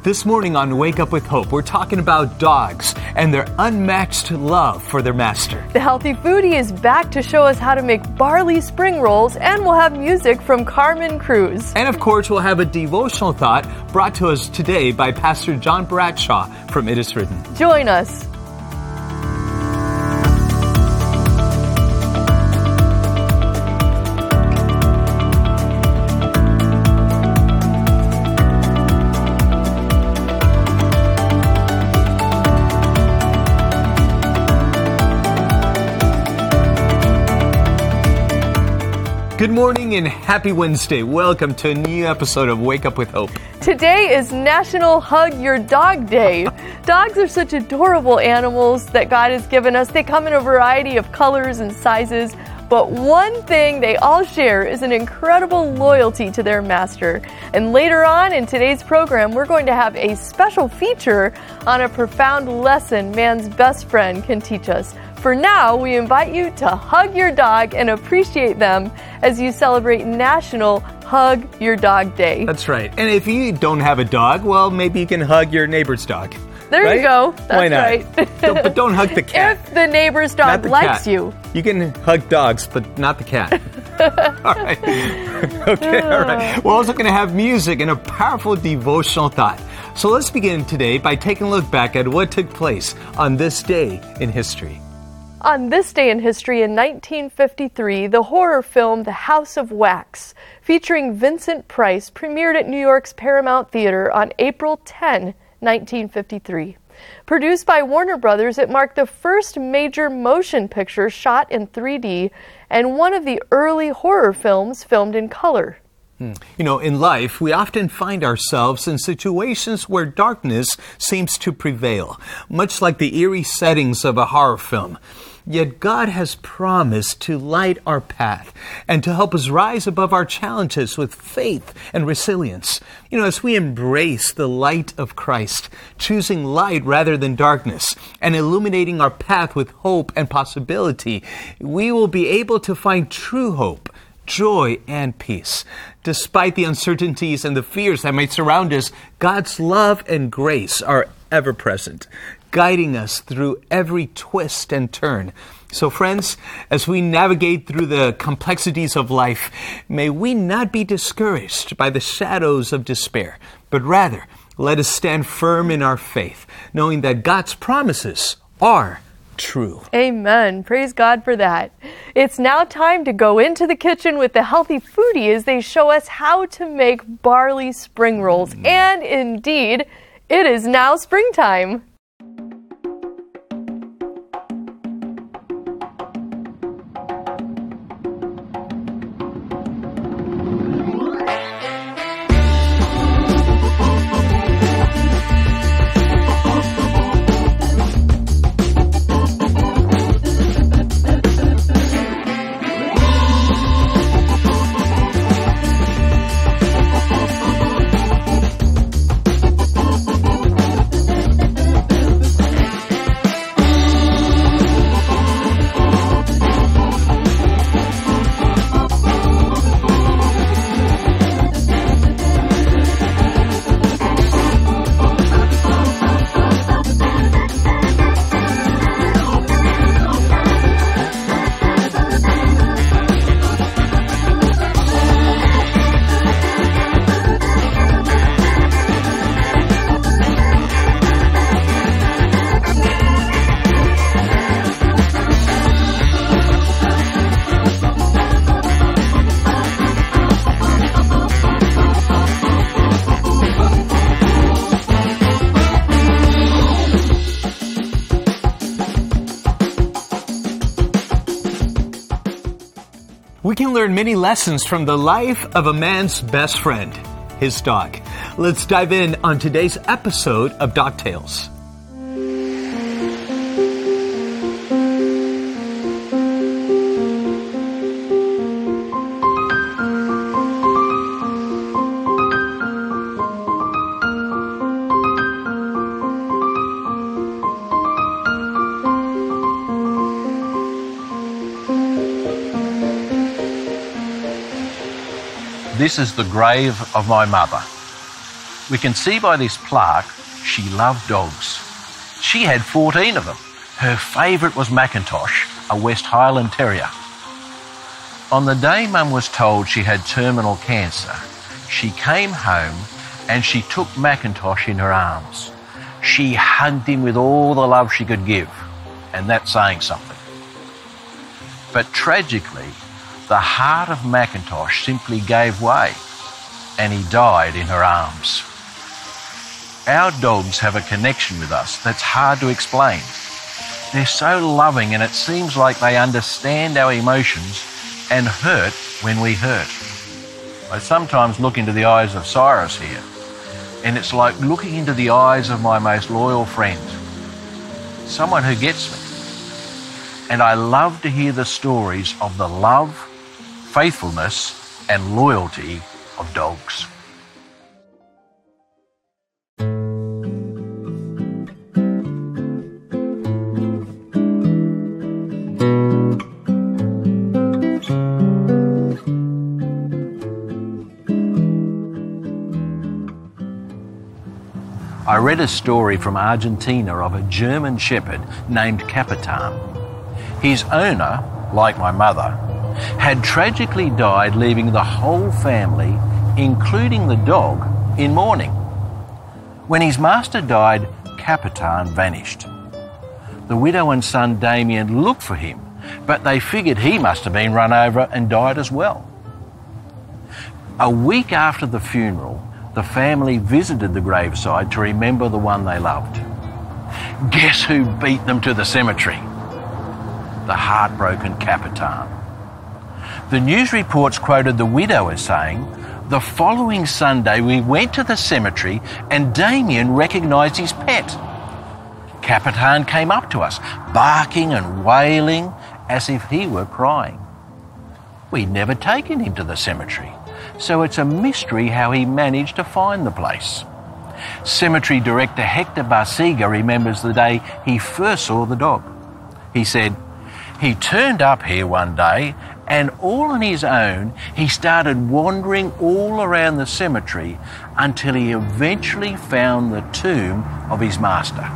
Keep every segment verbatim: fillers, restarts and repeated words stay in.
This morning on Wake Up with Hope, we're talking about dogs and their unmatched love for their master. The Healthy Foodie is back to show us how to make barley spring rolls, and we'll have music from Carmen Cruz. And of course, we'll have a devotional thought brought to us today by Pastor John Bradshaw from It Is Written. Join us. Good morning and happy Wednesday. Welcome to a new episode of Wake Up with Hope. Today is National Hug Your Dog Day. Dogs are such adorable animals that God has given us. They come in a variety of colors and sizes, but one thing they all share is an incredible loyalty to their master. And later on in today's program, we're going to have a special feature on a profound lesson man's best friend can teach us. For now, we invite you to hug your dog and appreciate them as you celebrate National Hug Your Dog Day. That's right. And if you don't have a dog, well, maybe you can hug your neighbor's dog. There right? you go. That's Why not? right. don't, but don't hug the cat. If the neighbor's dog the likes cat. you. You can hug dogs, but not the cat. All right. Okay, all right. We're also going to have music and a powerful devotional thought. So let's begin today by taking a look back at what took place on this day in history. On this day in history in nineteen fifty-three, the horror film The House of Wax, featuring Vincent Price, premiered at New York's Paramount Theater on April tenth, nineteen fifty-three. Produced by Warner Brothers, it marked the first major motion picture shot in three D and one of the early horror films filmed in color. You know, in life, we often find ourselves in situations where darkness seems to prevail, much like the eerie settings of a horror film. Yet God has promised to light our path and to help us rise above our challenges with faith and resilience. You know, as we embrace the light of Christ, choosing light rather than darkness, and illuminating our path with hope and possibility, we will be able to find true hope, joy, and peace. Despite the uncertainties and the fears that may surround us, God's love and grace are ever present, guiding us through every twist and turn. So friends, as we navigate through the complexities of life, may we not be discouraged by the shadows of despair, but rather let us stand firm in our faith, knowing that God's promises are true. Amen. Praise God for that. It's now time to go into the kitchen with the Healthy Foodie as they show us how to make barley spring rolls. Mm. And indeed, it is now springtime. We can learn many lessons from the life of a man's best friend, his dog. Let's dive in on today's episode of Dog Tales. This is the grave of my mother. We can see by this plaque she loved dogs. She had fourteen of them. Her favourite was Macintosh, a West Highland Terrier. On the day Mum was told she had terminal cancer, she came home and she took Macintosh in her arms. She hugged him with all the love she could give, and that's saying something. But tragically, the heart of Macintosh simply gave way, and he died in her arms. Our dogs have a connection with us that's hard to explain. They're so loving, and it seems like they understand our emotions and hurt when we hurt. I sometimes look into the eyes of Cyrus here, and it's like looking into the eyes of my most loyal friend, someone who gets me. And I love to hear the stories of the love, faithfulness, and loyalty of dogs. I read a story from Argentina of a German shepherd named Capitan. His owner, like my mother, had tragically died, leaving the whole family, including the dog, in mourning. When his master died, Capitan vanished. The widow and son Damien looked for him, but they figured he must have been run over and died as well. A week after the funeral, the family visited the graveside to remember the one they loved. Guess who beat them to the cemetery? The heartbroken Capitan. The news reports quoted the widow as saying, "The following Sunday we went to the cemetery and Damien recognised his pet. Capitan came up to us, barking and wailing as if he were crying. We'd never taken him to the cemetery, so it's a mystery how he managed to find the place." Cemetery director Hector Barsiga remembers the day he first saw the dog. He said, "He turned up here one day and all on his own he started wandering all around the cemetery until he eventually found the tomb of his master.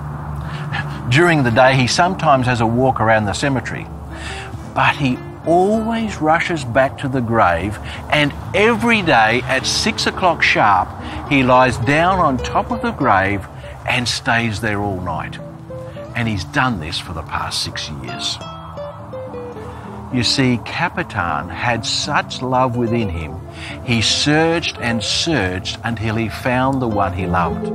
During the day he sometimes has a walk around the cemetery, but he always rushes back to the grave, and every day at six o'clock sharp he lies down on top of the grave and stays there all night. And he's done this for the past six years. You see, Capitan had such love within him, he searched and searched until he found the one he loved."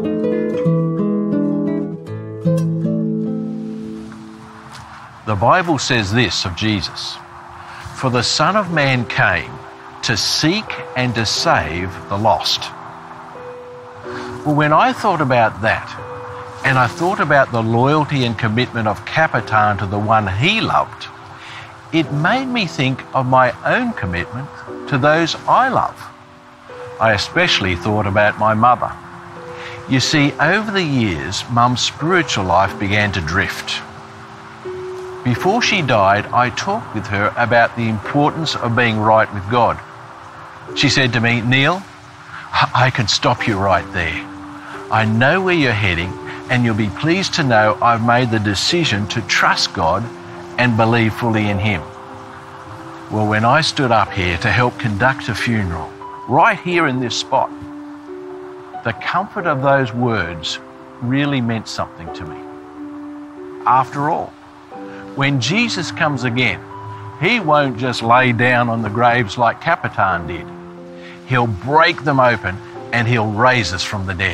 The Bible says this of Jesus, "For the Son of Man came to seek and to save the lost." Well, when I thought about that, and I thought about the loyalty and commitment of Capitan to the one he loved, it made me think of my own commitment to those I love. I especially thought about my mother. You see, over the years, Mum's spiritual life began to drift. Before she died, I talked with her about the importance of being right with God. She said to me, "Neil, I can stop you right there. I know where you're heading, and you'll be pleased to know I've made the decision to trust God and believe fully in Him." Well, when I stood up here to help conduct a funeral, right here in this spot, the comfort of those words really meant something to me. After all, when Jesus comes again, He won't just lay down on the graves like Capitan did. He'll break them open and He'll raise us from the dead.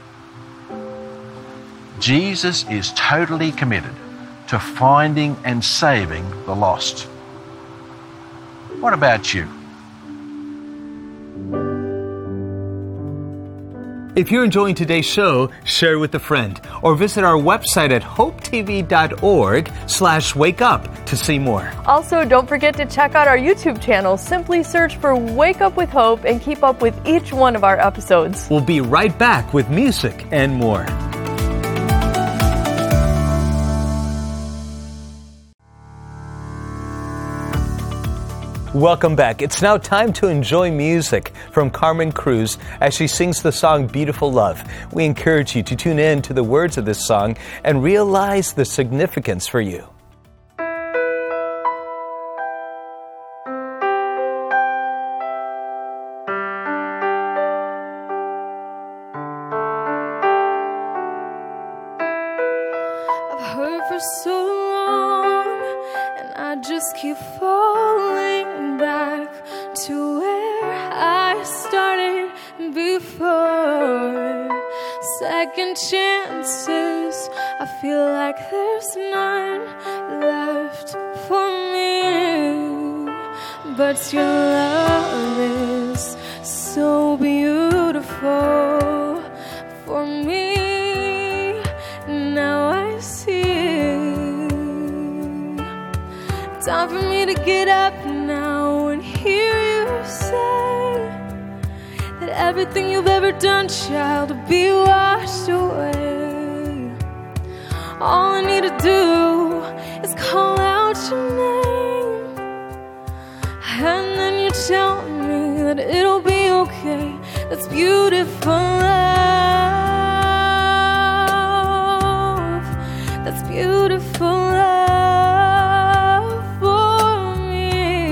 Jesus is totally committed to finding and saving the lost. What about you? If you're enjoying today's show, share with a friend or visit our website at hopetv.org slash wake up to see more. Also, don't forget to check out our YouTube channel. Simply search for Wake Up with Hope and keep up with each one of our episodes. We'll be right back with music and more. Welcome back. It's now time to enjoy music from Carmen Cruz as she sings the song Beautiful Love. We encourage you to tune in to the words of this song and realize the significance for you. I've heard for so long, and I just keep falling back to where I started before. Second chances, I feel like there's none left for me. But your love is so beautiful for me. Now I see. Time for me to get up now and hear you say that everything you've ever done, child, will be washed away. All I need to do is call out your name, and then you tell me that it'll be okay. That's beautiful love. That's beautiful love for me.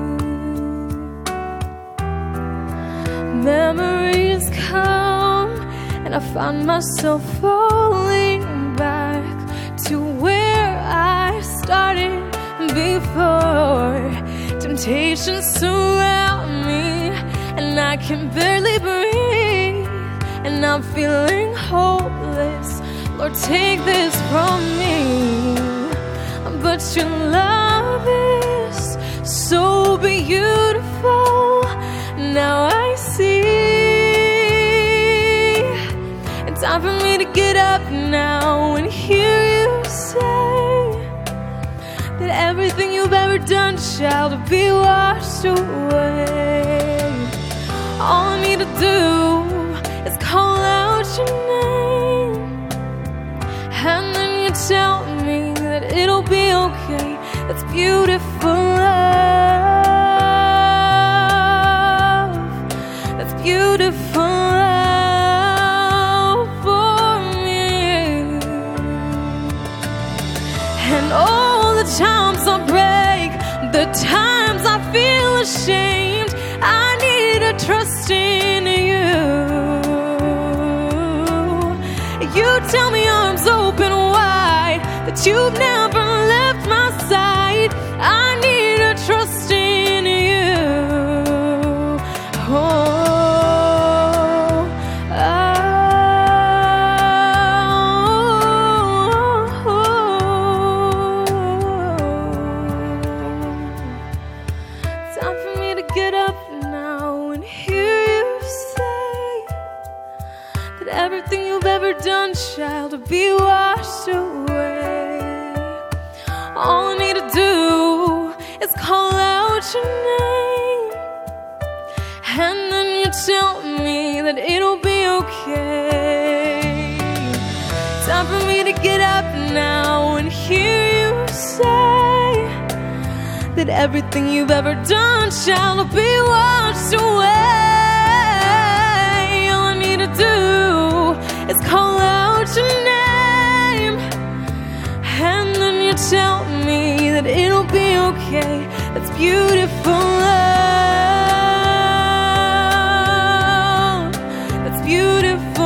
Memories come, and I find myself falling back to where I started before. Temptations surround me, and I can barely breathe, and I'm feeling hopeless. Lord, take this from me. But your love is so beautiful. Now I see. It's time for me to get up now and hear you say that everything you've ever done, child, will be washed away. All I need to do is call out your name, and then you tell me that it'll be okay. That's beautiful love. That's beautiful love for me. And all the times I break, the times I feel ashamed, I need to trust in you. You tell me arms open wide, that you've never left my side. I need to trust in you. Oh, oh, oh, oh. Time for me to get up now and hear you say that everything you've ever done, child, will be washed away. All I need to do is call out your name, and then you tell me that it'll be okay. Time for me to get up now and hear you say that everything you've ever done, child, will be washed away. All I need to do is call out your name, and then you tell me that it'll be okay. That's beautiful love. That's beautiful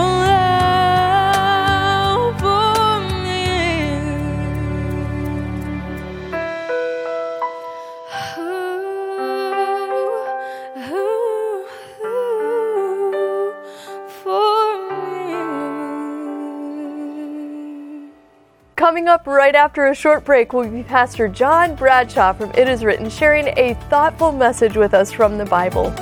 love for me. Ooh, ooh, ooh, for me. Coming up right after a short break will be Pastor John Bradshaw from It Is Written, sharing a thoughtful message with us from the Bible.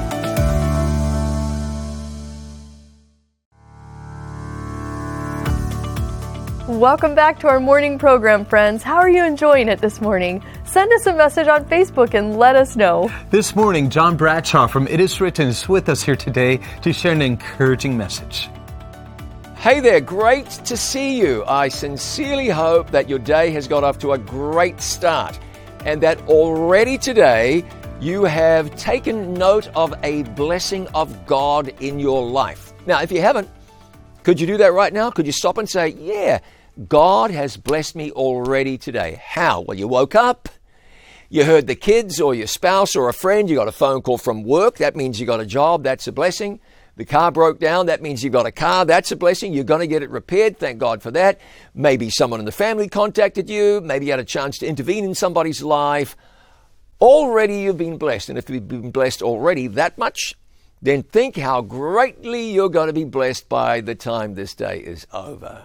Welcome back to our morning program, friends. How are you enjoying it this morning? Send us a message on Facebook and let us know. This morning, John Bradshaw from It Is Written is with us here today to share an encouraging message. Hey there, great to see you. I sincerely hope that your day has got off to a great start and that already today you have taken note of a blessing of God in your life. Now, if you haven't, could you do that right now? Could you stop and say, yeah, God has blessed me already today. How? Well, you woke up, you heard the kids or your spouse or a friend, you got a phone call from work. That means you got a job. That's a blessing. The car broke down. That means you got a car. That's a blessing. You're going to get it repaired. Thank God for that. Maybe someone in the family contacted you. Maybe you had a chance to intervene in somebody's life. Already you've been blessed. And if you've been blessed already that much, then think how greatly you're going to be blessed by the time this day is over.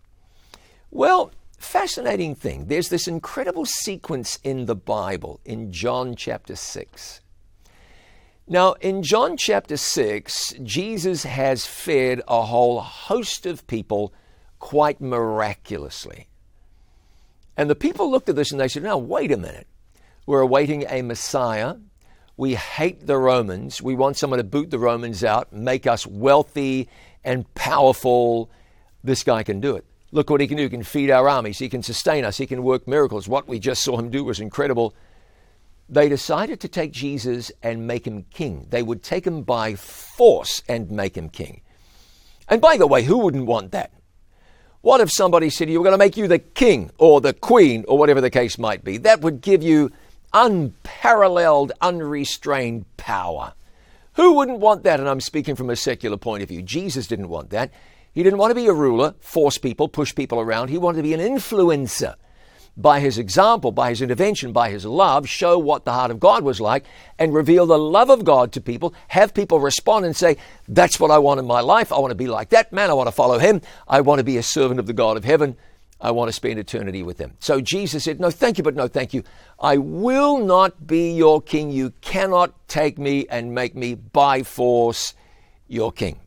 Well, fascinating thing. There's this incredible sequence in the Bible in John chapter six. Now, in John chapter six, Jesus has fed a whole host of people quite miraculously. And the people looked at this and they said, now, wait a minute. We're awaiting a Messiah. We hate the Romans. We want someone to boot the Romans out, make us wealthy and powerful. This guy can do it. Look what he can do. He can feed our armies. He can sustain us. He can work miracles. What we just saw him do was incredible. They decided to take Jesus and make him king. They would take him by force and make him king. And by the way, who wouldn't want that? What if somebody said, you're going to make you the king or the queen or whatever the case might be? That would give you unparalleled, unrestrained power. Who wouldn't want that? And I'm speaking from a secular point of view. Jesus didn't want that. He didn't want to be a ruler, force people, push people around. He wanted to be an influencer. By his example, by his intervention, by his love, show what the heart of God was like and reveal the love of God to people, have people respond and say, that's what I want in my life. I want to be like that man. I want to follow him. I want to be a servant of the God of heaven. I want to spend eternity with him. So Jesus said, no, thank you, but no, thank you. I will not be your king. You cannot take me and make me by force your king.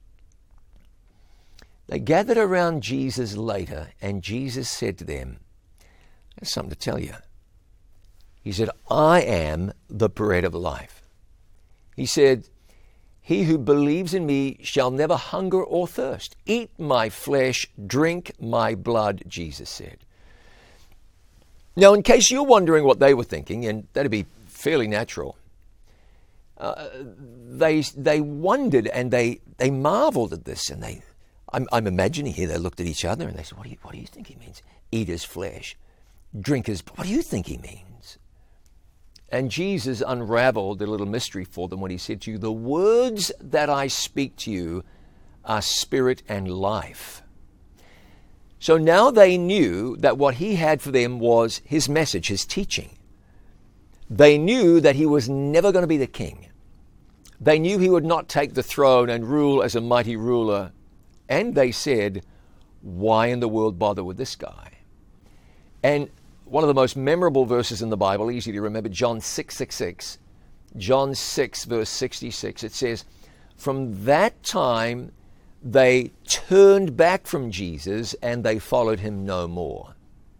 They gathered around Jesus later, and Jesus said to them, there's something to tell you. He said, I am the bread of life. He said, he who believes in me shall never hunger or thirst. Eat my flesh, drink my blood, Jesus said. Now, in case you're wondering what they were thinking, and that'd be fairly natural, uh, they they wondered and they, they marveled at this, and they I'm, I'm imagining here, they looked at each other and they said, what do you, what do you think he means? Eat his flesh, drink his blood. What do you think he means? And Jesus unraveled a little mystery for them when he said to you, the words that I speak to you are spirit and life. So now they knew that what he had for them was his message, his teaching. They knew that he was never going to be the king. They knew he would not take the throne and rule as a mighty ruler. And they said, why in the world bother with this guy? And one of the most memorable verses in the Bible, easy to remember, John six sixty-six. John six, verse sixty-six. It says, from that time they turned back from Jesus and they followed him no more.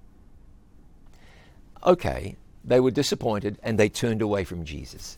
Okay, they were disappointed and they turned away from Jesus.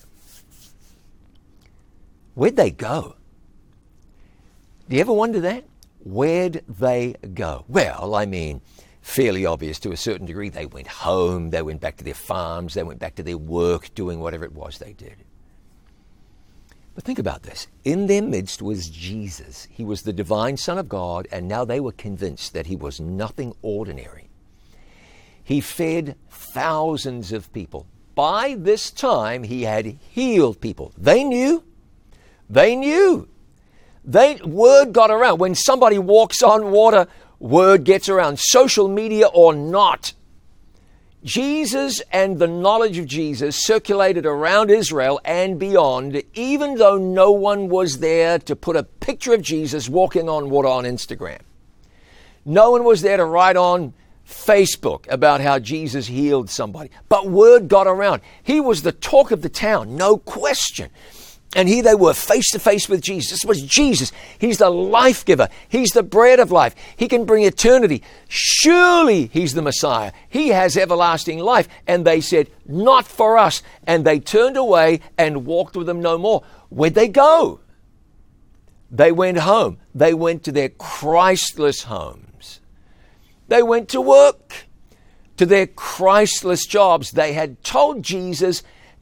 Where'd they go? Do you ever wonder that? Where'd they go? Well, I mean, fairly obvious to a certain degree. They went home, they went back to their farms, they went back to their work, doing whatever it was they did. But think about this. In their midst was Jesus. He was the divine Son of God, and now they were convinced that he was nothing ordinary. He fed thousands of people. By this time, he had healed people. They knew. They knew. They, word got around. When somebody walks on water, word gets around. Social media or not. Jesus and the knowledge of Jesus circulated around Israel and beyond, even though no one was there to put a picture of Jesus walking on water on Instagram. No one was there to write on Facebook about how Jesus healed somebody. But word got around. He was the talk of the town, no question. And here they were, face to face with Jesus. This was Jesus. He's the life giver. He's the bread of life. He can bring eternity. Surely he's the Messiah. He has everlasting life. And they said, not for us. And they turned away and walked with him no more. Where'd they go? They went home. They went to their Christless homes. They went to work, to their Christless jobs. They had told Jesus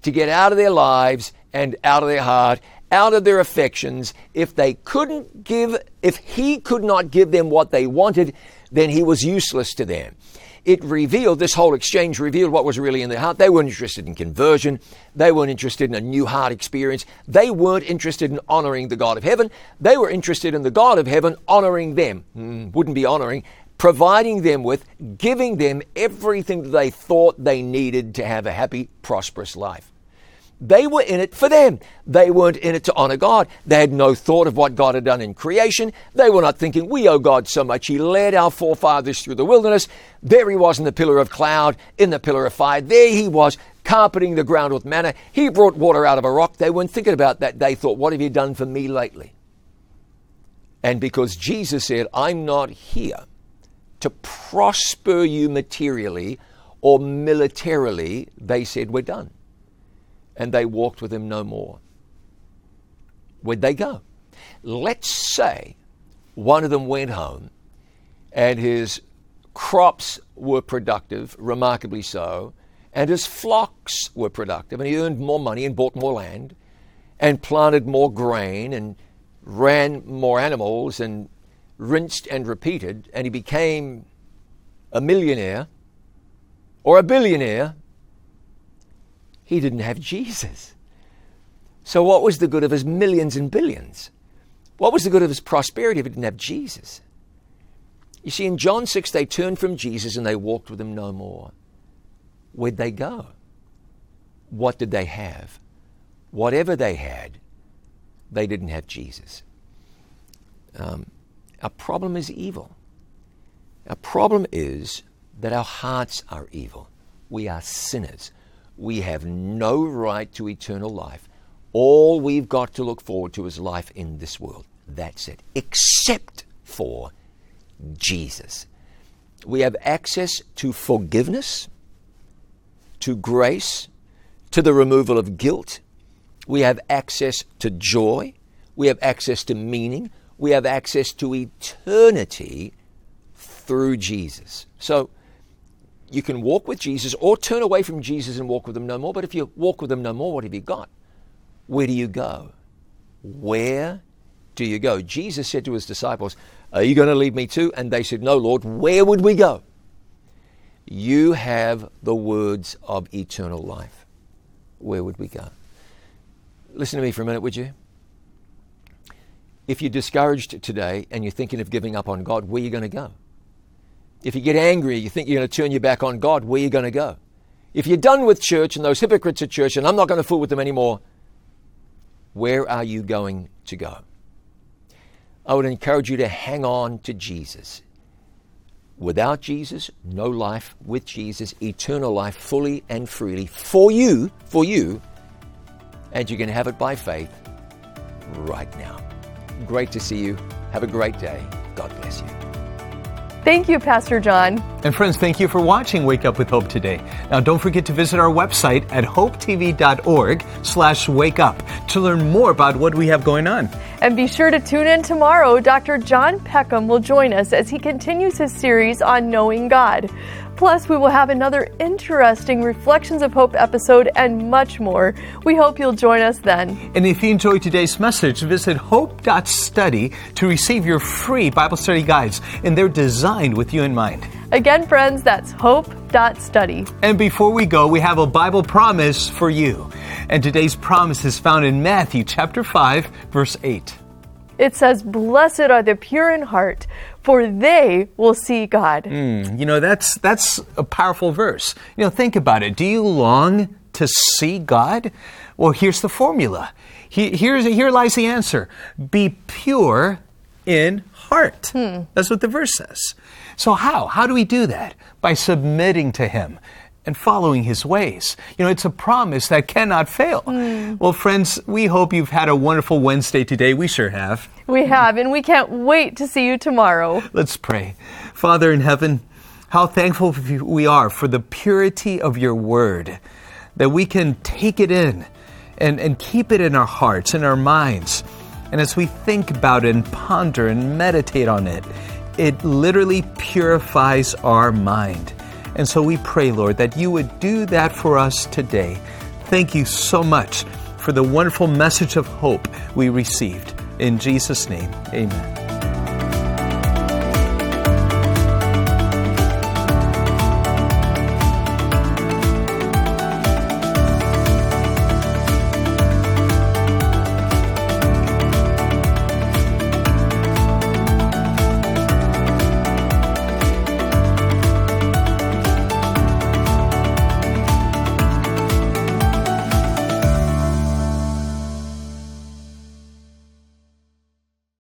to get out of their lives and out of their heart, out of their affections. If they couldn't give, if he could not give them what they wanted, then he was useless to them. It revealed, this whole exchange revealed what was really in their heart. They weren't interested in conversion. They weren't interested in a new heart experience. They weren't interested in honoring the God of heaven. They were interested in the God of heaven honoring them. Mm, wouldn't be honoring, providing them with, giving them everything that they thought they needed to have a happy, prosperous life. They were in it for them. They weren't in it to honor God. They had no thought of what God had done in creation. They were not thinking, we owe God so much. He led our forefathers through the wilderness. There he was in the pillar of cloud, in the pillar of fire. There he was, carpeting the ground with manna. He brought water out of a rock. They weren't thinking about that. They thought, what have you done for me lately? And because Jesus said, I'm not here to prosper you materially or militarily, they said, we're done. And they walked with him no more. Where'd they go? Let's say one of them went home and his crops were productive, remarkably so, and his flocks were productive, and he earned more money and bought more land and planted more grain and ran more animals and rinsed and repeated, and he became a millionaire or a billionaire. He didn't have Jesus. So what was the good of his millions and billions? What was the good of his prosperity if he didn't have Jesus? You see, in John six, they turned from Jesus and they walked with him no more. Where'd they go? What did they have? Whatever they had, they didn't have Jesus. Um, our problem is evil. Our problem is that our hearts are evil. We are sinners. We have no right to eternal life. All we've got to look forward to is life in this world. That's it. Except for Jesus. We have access to forgiveness, to grace, to the removal of guilt. We have access to joy. We have access to meaning. We have access to eternity through Jesus. So, you can walk with Jesus or turn away from Jesus and walk with him no more. But if you walk with him no more, what have you got? Where do you go? Where do you go? Jesus said to his disciples, are you going to leave me too? And they said, no, Lord. Where would we go? You have the words of eternal life. Where would we go? Listen to me for a minute, would you? If you're discouraged today and you're thinking of giving up on God, where are you going to go? If you get angry, you think you're going to turn your back on God, where are you going to go? If you're done with church and those hypocrites at church and I'm not going to fool with them anymore, where are you going to go? I would encourage you to hang on to Jesus. Without Jesus, no life. With Jesus, eternal life fully and freely for you, for you, and you can have it by faith right now. Great to see you. Have a great day. God bless you. Thank you, Pastor John. And friends, thank you for watching Wake Up with Hope today. Now, don't forget to visit our website at hopetv.org slash wake up to learn more about what we have going on. And be sure to tune in tomorrow. Doctor John Peckham will join us as he continues his series on knowing God. Plus, we will have another interesting Reflections of Hope episode and much more. We hope you'll join us then. And if you enjoyed today's message, visit hope dot study to receive your free Bible study guides, and they're designed with you in mind. Again, friends, that's hope dot study. And before we go, we have a Bible promise for you. And today's promise is found in Matthew chapter five, verse eight. It says, "Blessed are the pure in heart, for they will see God." Mm, you know, that's that's a powerful verse. You know, think about it. Do you long to see God? Well, here's the formula. He, here's, here lies the answer. Be pure in heart. Hmm. That's what the verse says. So how? How do we do that? By submitting to Him and following His ways. You know, it's a promise that cannot fail. Mm. Well, friends, we hope you've had a wonderful Wednesday today. We sure have. We have, and we can't wait to see you tomorrow. Let's pray. Father in heaven, how thankful we are for the purity of your word, that we can take it in and, and keep it in our hearts, in our minds. And as we think about it and ponder and meditate on it, it literally purifies our mind. And so we pray, Lord, that you would do that for us today thank you so much for the wonderful message of hope we received. In Jesus' name, amen.